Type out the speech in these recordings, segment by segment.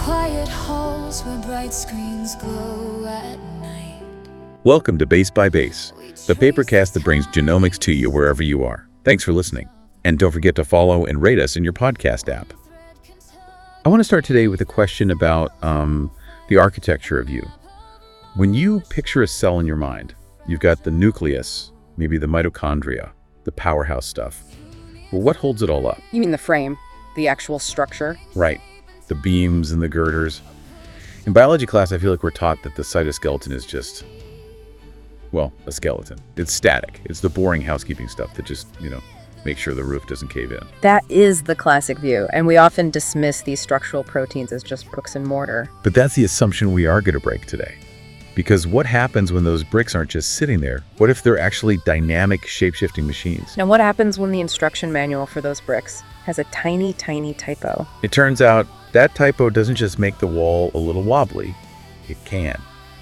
quiet halls where bright screens glow at night. Welcome to Base by Base, the papercast that brings genomics to you wherever you are. Thanks for listening. And don't forget to follow and rate us in your podcast app. I want to start today with a question about the architecture of you. When you picture a cell in your mind, you've got the nucleus, maybe the mitochondria, the powerhouse stuff. Well, what holds it all up? You mean the frame, the actual structure? Right. The beams and the girders. In biology class, I feel like we're taught that the cytoskeleton is just, well, a skeleton. It's static. It's the boring housekeeping stuff that just, make sure the roof doesn't cave in. That is the classic view, and we often dismiss these structural proteins as just bricks and mortar. But that's the assumption we are going to break today. Because what happens when those bricks aren't just sitting there? What if they're actually dynamic, shape-shifting machines? Now, what happens when the instruction manual for those bricks has a tiny, tiny typo? It turns out that typo doesn't just make the wall a little wobbly, it can.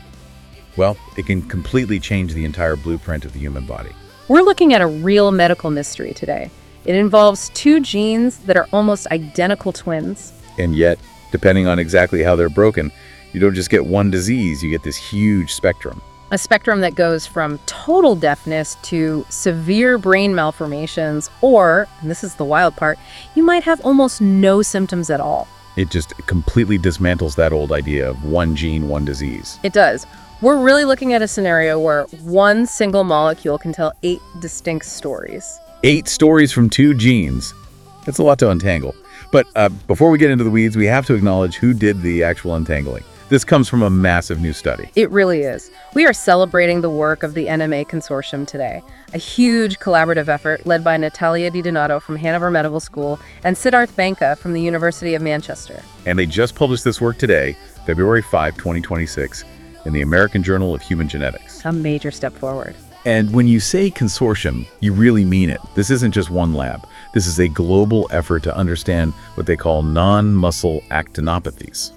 Well, it can completely change the entire blueprint of the human body. We're looking at a real medical mystery today. It involves two genes that are almost identical twins. And yet, depending on exactly how they're broken, you don't just get one disease, you get this huge spectrum. A spectrum that goes from total deafness to severe brain malformations, or, and this is the wild part, you might have almost no symptoms at all. It just completely dismantles that old idea of one gene, one disease. It does. We're really looking at a scenario where one single molecule can tell 8 distinct stories. 8 stories from 2 genes. That's a lot to untangle. But before we get into the weeds, we have to acknowledge who did the actual untangling. This comes from a massive new study. It really is. We are celebrating the work of the NMA Consortium today, a huge collaborative effort led by Natalia Di Donato from Hanover Medical School and Siddharth Banka from the University of Manchester. And they just published this work today, February 5, 2026, in the American Journal of Human Genetics. A major step forward. And when you say consortium, you really mean it. This isn't just one lab. This is a global effort to understand what they call non-muscle actinopathies,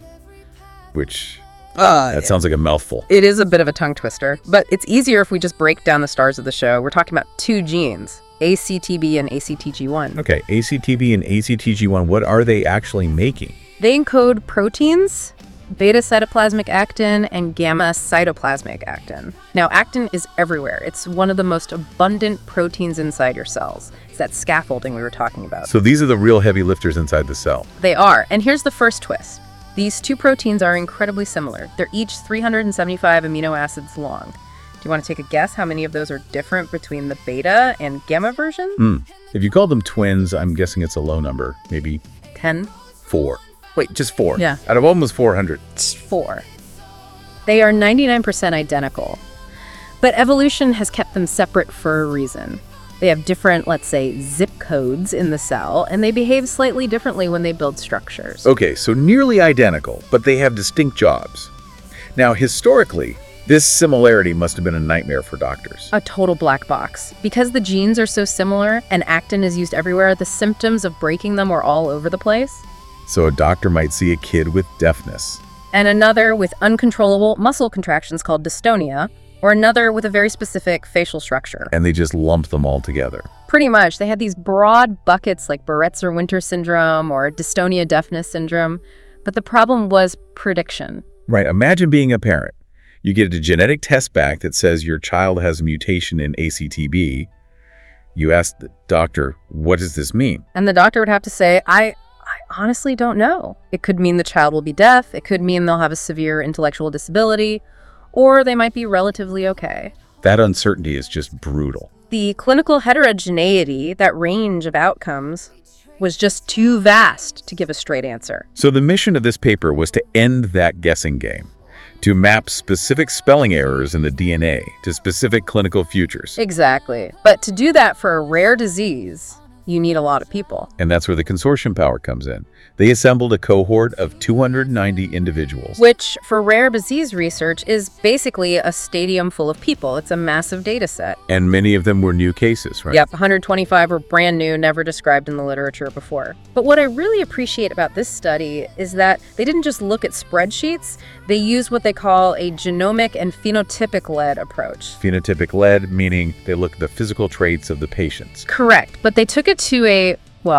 which that sounds like a mouthful. It is a bit of a tongue twister, but it's easier if we just break down the stars of the show. We're talking about 2 genes, ACTB and ACTG1. Okay, ACTB and ACTG1, what are they actually making? They encode proteins, beta cytoplasmic actin and gamma cytoplasmic actin. Now, actin is everywhere. It's one of the most abundant proteins inside your cells. It's that scaffolding we were talking about. So these are the real heavy lifters inside the cell. They are. And here's the first twist. These 2 proteins are incredibly similar. They're each 375 amino acids long. Do you want to take a guess how many of those are different between the beta and gamma version? If you call them twins, I'm guessing it's a low number. Maybe 10? 4. Wait, just 4? Yeah. Out of almost 400. 4. They are 99% identical. But evolution has kept them separate for a reason. They have different, let's say, zip codes in the cell, and they behave slightly differently when they build structures. Okay, so nearly identical, but they have distinct jobs. Now, historically, this similarity must have been a nightmare for doctors. A total black box. Because the genes are so similar and actin is used everywhere, the symptoms of breaking them are all over the place. So a doctor might see a kid with deafness. And another with uncontrollable muscle contractions called dystonia, or another with a very specific facial structure. And they just lump them all together. Pretty much. They had these broad buckets like Barretts-Winter syndrome or dystonia deafness syndrome. But the problem was prediction. Right. Imagine being a parent. You get a genetic test back that says your child has a mutation in ACTB. You ask the doctor, what does this mean? And the doctor would have to say, I honestly don't know. It could mean the child will be deaf. It could mean they'll have a severe intellectual disability. Or they might be relatively okay. That uncertainty is just brutal. The clinical heterogeneity, that range of outcomes, was just too vast to give a straight answer. So the mission of this paper was to end that guessing game, to map specific spelling errors in the DNA to specific clinical futures. Exactly. But to do that for a rare disease, you need a lot of people. And that's where the consortium power comes in. They assembled a cohort of 290 individuals. Which, for rare disease research, is basically a stadium full of people. It's a massive data set. And many of them were new cases, right? Yep, 125 were brand new, never described in the literature before. But what I really appreciate about this study is that they didn't just look at spreadsheets, they used what they call a genomic and phenotypic-led approach. Phenotypic-led, meaning they look at the physical traits of the patients. Correct, but they took it to a, well,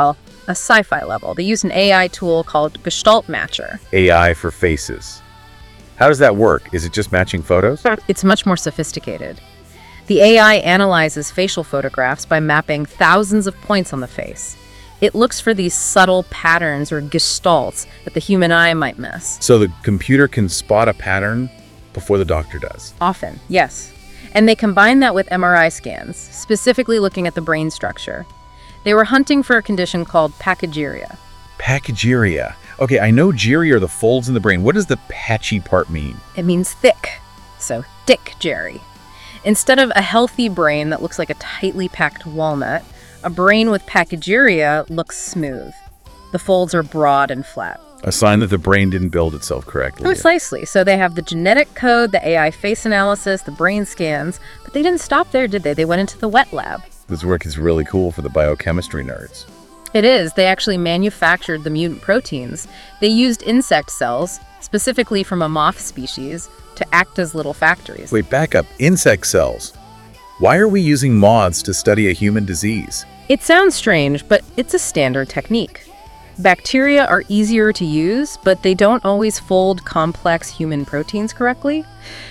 a sci-fi level. They used an AI tool called Gestalt Matcher. AI for faces. How does that work? Is it just matching photos? It's much more sophisticated. The AI analyzes facial photographs by mapping thousands of points on the face. It looks for these subtle patterns or gestalts that the human eye might miss. So the computer can spot a pattern before the doctor does. Often, yes. And they combine that with MRI scans, specifically looking at the brain structure. They were hunting for a condition called pachygyria. Pachygyria. Okay, I know gyria are the folds in the brain. What does the patchy part mean? It means thick, so thick Jerry. Instead of a healthy brain that looks like a tightly packed walnut, a brain with pachygyria looks smooth. The folds are broad and flat. A sign that the brain didn't build itself correctly. Precisely. So they have the genetic code, the AI face analysis, the brain scans, but they didn't stop there, did they? They went into the wet lab. This work is really cool for the biochemistry nerds. It is. They actually manufactured the mutant proteins. They used insect cells, specifically from a moth species, to act as little factories. Wait, back up. Insect cells. Why are we using moths to study a human disease? It sounds strange, but it's a standard technique. Bacteria are easier to use, but they don't always fold complex human proteins correctly.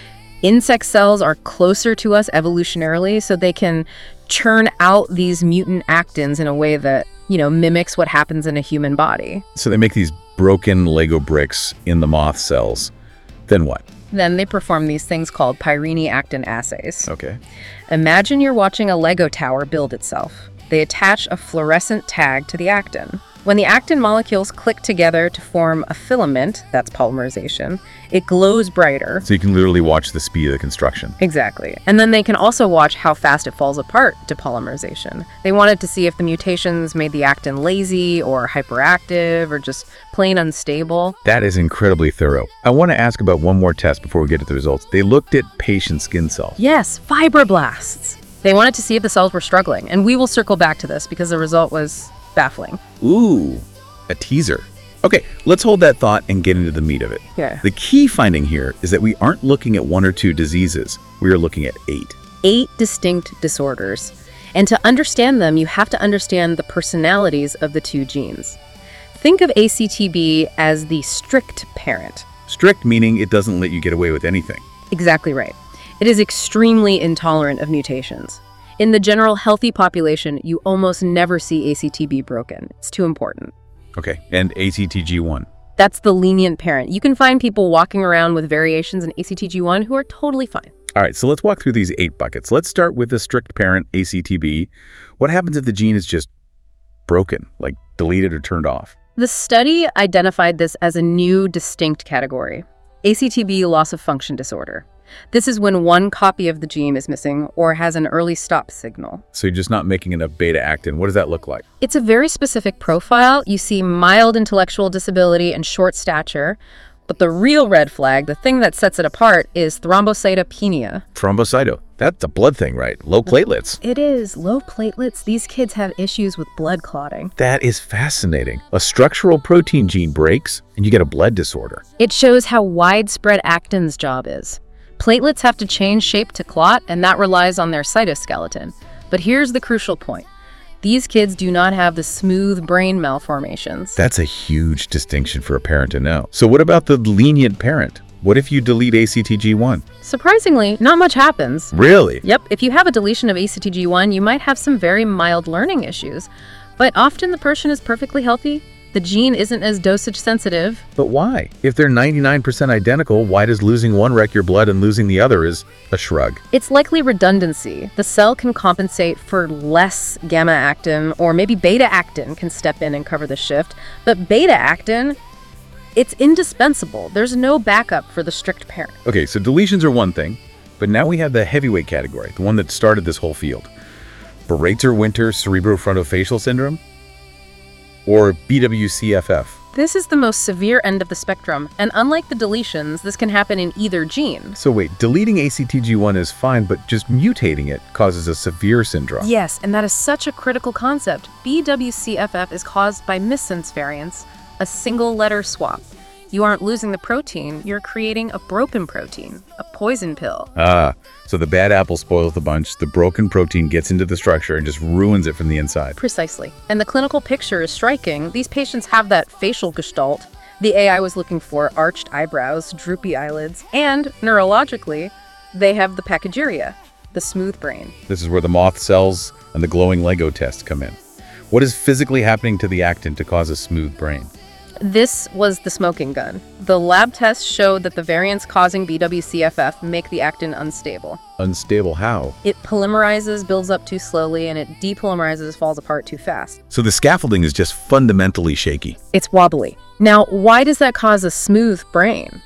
Insect cells are closer to us evolutionarily, so they can churn out these mutant actins in a way that, mimics what happens in a human body. So they make these broken Lego bricks in the moth cells. Then what? Then they perform these things called pyrini-actin assays. Okay. Imagine you're watching a Lego tower build itself. They attach a fluorescent tag to the actin. When the actin molecules click together to form a filament, that's polymerization, it glows brighter. So you can literally watch the speed of the construction. Exactly. And then they can also watch how fast it falls apart to polymerization. They wanted to see if the mutations made the actin lazy or hyperactive or just plain unstable. That is incredibly thorough. I want to ask about one more test before we get to the results. They looked at patient skin cells. Yes, fibroblasts. They wanted to see if the cells were struggling, and we will circle back to this because the result was baffling. Ooh, a teaser. Okay, let's hold that thought and get into the meat of it. Yeah. The key finding here is that we aren't looking at 1 or 2 diseases. We are looking at 8. 8 distinct disorders. And to understand them, you have to understand the personalities of the 2 genes. Think of ACTB as the strict parent. Strict meaning it doesn't let you get away with anything. Exactly right. It is extremely intolerant of mutations. In the general healthy population, you almost never see ACTB broken. It's too important. Okay, and ACTG1. That's the lenient parent. You can find people walking around with variations in ACTG1 who are totally fine. All right, so let's walk through these 8 buckets. Let's start with the strict parent, ACTB. What happens if the gene is just broken, like deleted or turned off? The study identified this as a new distinct category, ACTB loss of function disorder. This is when one copy of the gene is missing or has an early stop signal. So you're just not making enough beta-actin. What does that look like? It's a very specific profile. You see mild intellectual disability and short stature. But the real red flag, the thing that sets it apart, is thrombocytopenia. Thrombocyto. That's a blood thing, right? Low platelets. It is. Low platelets. These kids have issues with blood clotting. That is fascinating. A structural protein gene breaks, and you get a blood disorder. It shows how widespread actin's job is. Platelets have to change shape to clot, and that relies on their cytoskeleton. But here's the crucial point. These kids do not have the smooth brain malformations. That's a huge distinction for a parent to know. So what about the lenient parent? What if you delete ACTG1? Surprisingly, not much happens. Really? Yep, if you have a deletion of ACTG1, you might have some very mild learning issues. But often the person is perfectly healthy. The gene isn't as dosage sensitive. But why? If they're 99% identical, why does losing one wreck your blood and losing the other is a shrug? It's likely redundancy. The cell can compensate for less gamma-actin, or maybe beta-actin can step in and cover the shift. But beta-actin, it's indispensable. There's no backup for the strict parent. Okay, so deletions are one thing, but now we have the heavyweight category, the one that started this whole field. Barreter-Winter cerebrofrontofacial syndrome? Or BWCFF. This is the most severe end of the spectrum, and unlike the deletions, this can happen in either gene. So wait, deleting ACTG1 is fine, but just mutating it causes a severe syndrome. Yes, and that is such a critical concept. BWCFF is caused by missense variants, a single letter swap. You aren't losing the protein, you're creating a broken protein, a poison pill. Ah, so the bad apple spoils the bunch, the broken protein gets into the structure and just ruins it from the inside. Precisely. And the clinical picture is striking. These patients have that facial gestalt the AI was looking for: arched eyebrows, droopy eyelids, and neurologically, they have the pachygyria, the smooth brain. This is where the moth cells and the glowing Lego test come in. What is physically happening to the actin to cause a smooth brain? This was the smoking gun. The lab tests showed that the variants causing BWCFF make the actin unstable. Unstable how? It polymerizes, builds up too slowly, and it depolymerizes, falls apart too fast. So the scaffolding is just fundamentally shaky. It's wobbly. Now, why does that cause a smooth brain?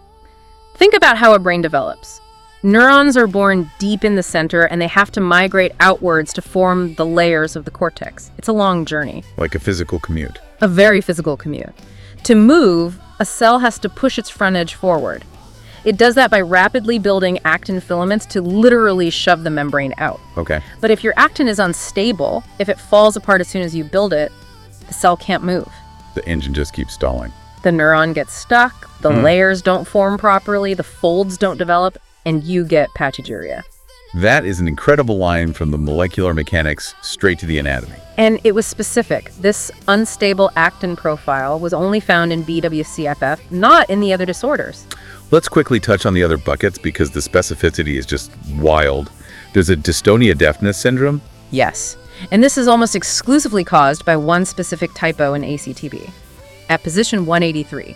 Think about how a brain develops. Neurons are born deep in the center, and they have to migrate outwards to form the layers of the cortex. It's a long journey. Like a physical commute. A very physical commute. To move, a cell has to push its front edge forward. It does that by rapidly building actin filaments to literally shove the membrane out. Okay. But if your actin is unstable, if it falls apart as soon as you build it, the cell can't move. The engine just keeps stalling. The neuron gets stuck, the layers don't form properly, the folds don't develop, and you get pachygyria. That is an incredible line from the molecular mechanics straight to the anatomy. And it was specific. This unstable actin profile was only found in BWCFF, not in the other disorders. Let's quickly touch on the other buckets because the specificity is just wild. There's a dystonia deafness syndrome. Yes, and this is almost exclusively caused by one specific typo in ACTB, at position 183.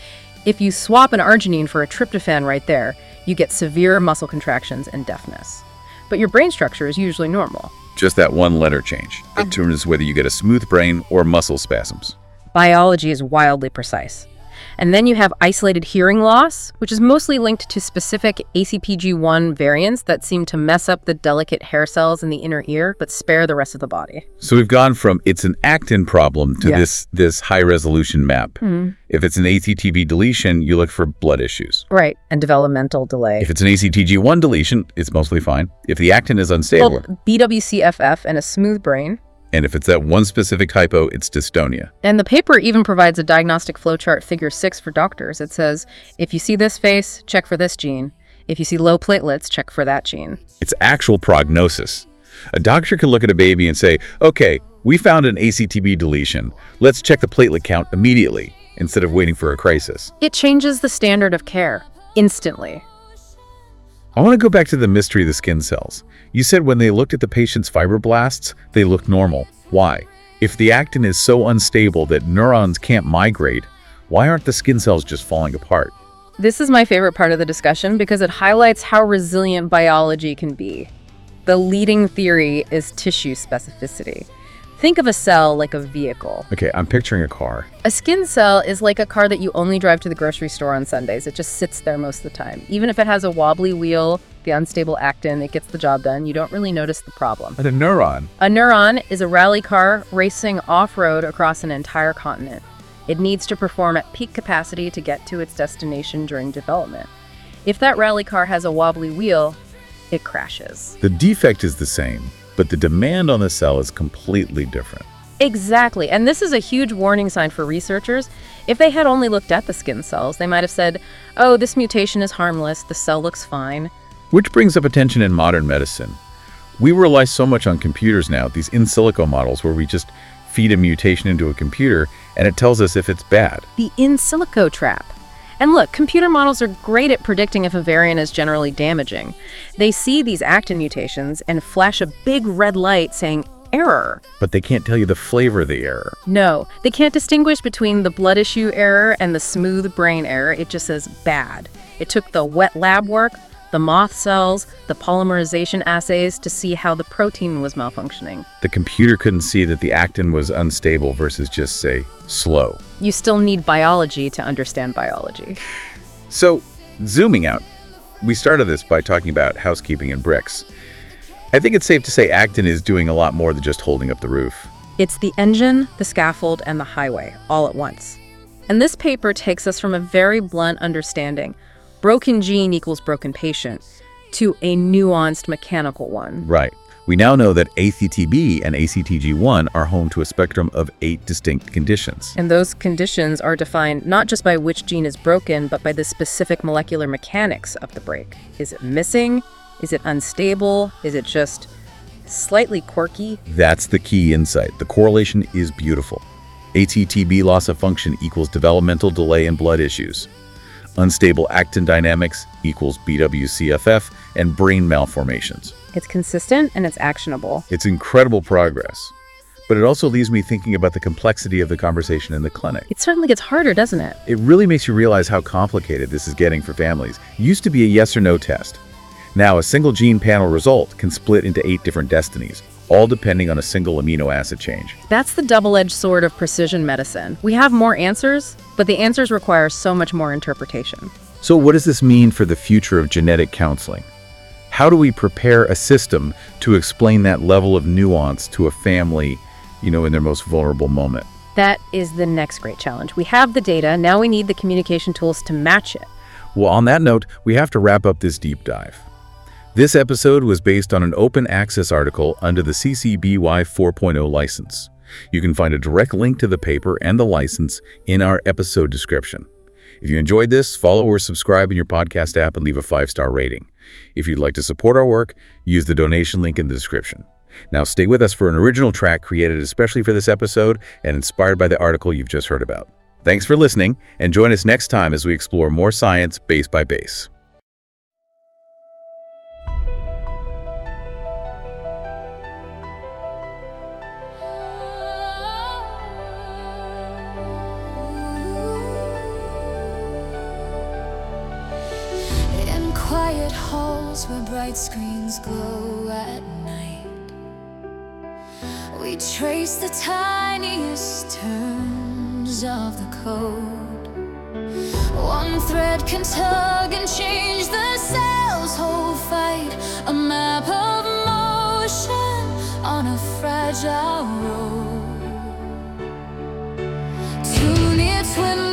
If you swap an arginine for a tryptophan right there, you get severe muscle contractions and deafness. But your brain structure is usually normal. Just that one letter change determines whether you get a smooth brain or muscle spasms. Biology is wildly precise. And then you have isolated hearing loss, which is mostly linked to specific ACPG1 variants that seem to mess up the delicate hair cells in the inner ear, but spare the rest of the body. So we've gone from it's an actin problem to Yes. this high-resolution map. If it's an ACTB deletion, you look for blood issues. Right, and developmental delay. If it's an ACTG1 deletion, it's mostly fine. If the actin is unstable, Well, BWCFF and a smooth brain. and if it's that one specific typo, it's dystonia. And the paper even provides a diagnostic flowchart, figure 6, for doctors. It says, if you see this face, check for this gene. If you see low platelets, check for that gene. It's actual prognosis. A doctor can look at a baby and say, okay, we found an ACTB deletion. Let's check the platelet count immediately instead of waiting for a crisis. It changes the standard of care instantly. I want to go back to the mystery of the skin cells. You said when they looked at the patient's fibroblasts, they looked normal. Why? If the actin is so unstable that neurons can't migrate, why aren't the skin cells just falling apart? This is my favorite part of the discussion because it highlights how resilient biology can be. The leading theory is tissue specificity. Think of a cell like a vehicle. Okay, I'm picturing a car. A skin cell is like a car that you only drive to the grocery store on Sundays. It just sits there most of the time. Even if it has a wobbly wheel, the unstable actin, it gets the job done. You don't really notice the problem. And a neuron. A neuron is a rally car racing off-road across an entire continent. It needs to perform at peak capacity to get to its destination during development. If that rally car has a wobbly wheel, it crashes. The defect is the same, but the demand on the cell is completely different. Exactly, and this is a huge warning sign for researchers. If they had only looked at the skin cells, they might have said, oh, this mutation is harmless, the cell looks fine. Which brings up attention in modern medicine. We rely so much on computers now, these in silico models where we just feed a mutation into a computer and it tells us if it's bad. The in silico trap. And look, computer models are great at predicting if a variant is generally damaging. They see these actin mutations and flash a big red light saying, error. But they can't tell you the flavor of the error. No, they can't distinguish between the blood issue error and the smooth brain error. It just says bad. It took the wet lab work, the moth cells, the polymerization assays to see how the protein was malfunctioning. The computer couldn't see that the actin was unstable versus just, say, slow. You still need biology to understand biology. So, zooming out, we started this by talking about housekeeping and bricks. I think it's safe to say actin is doing a lot more than just holding up the roof. It's the engine, the scaffold, and the highway, all at once. And this paper takes us from a very blunt understanding, broken gene equals broken patient, to a nuanced mechanical one. Right. We now know that ACTB and ACTG1 are home to a spectrum of 8 distinct conditions. And those conditions are defined not just by which gene is broken, but by the specific molecular mechanics of the break. Is it missing? Is it unstable? Is it just slightly quirky? That's the key insight. The correlation is beautiful. ACTB loss of function equals developmental delay in blood issues. Unstable actin dynamics equals BWCFF and brain malformations. It's consistent and it's actionable. It's incredible progress. But it also leaves me thinking about the complexity of the conversation in the clinic. It certainly gets harder, doesn't it? It really makes you realize how complicated this is getting for families. It used to be a yes or no test. Now, a single gene panel result can split into 8 different destinies, all depending on a single amino acid change. That's the double-edged sword of precision medicine. We have more answers, but the answers require so much more interpretation. So what does this mean for the future of genetic counseling? How do we prepare a system to explain that level of nuance to a family, in their most vulnerable moment? That is the next great challenge. We have the data, now we need the communication tools to match it. Well, on that note, we have to wrap up this deep dive. This episode was based on an open access article under the CC BY 4.0 license. You can find a direct link to the paper and the license in our episode description. If you enjoyed this, follow or subscribe in your podcast app and leave a 5-star rating. If you'd like to support our work, use the donation link in the description. Now stay with us for an original track created especially for this episode and inspired by the article you've just heard about. Thanks for listening, and join us next time as we explore more science base by base. In quiet halls where bright screens glow at night, we trace the tiniest turns of the code. One thread can tug and change the cell's whole fight, a map of motion on a fragile road. Too near twin